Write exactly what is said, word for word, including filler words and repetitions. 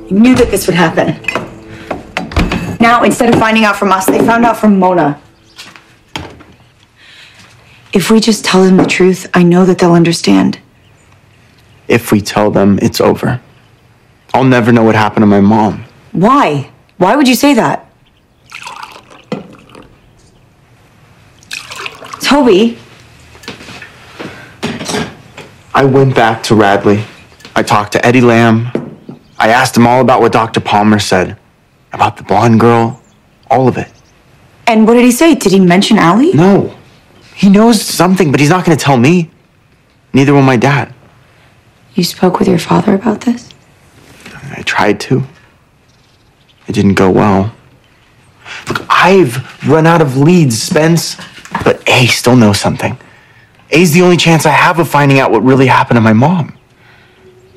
I knew that this would happen. Now, instead of finding out from us, they found out from Mona. If we just tell them the truth, I know that they'll understand. If we tell them, it's over. I'll never know what happened to my mom. Why? Why would you say that? Toby. I went back to Radley. I talked to Eddie Lamb. I asked him all about what Doctor Palmer said. About the blonde girl. All of it. And what did he say? Did he mention Allie? No. He knows something, but he's not going to tell me. Neither will my dad. You spoke with your father about this? I tried to. It didn't go well. Look, I've run out of leads, Spence. But A still knows something. A's the only chance I have of finding out what really happened to my mom.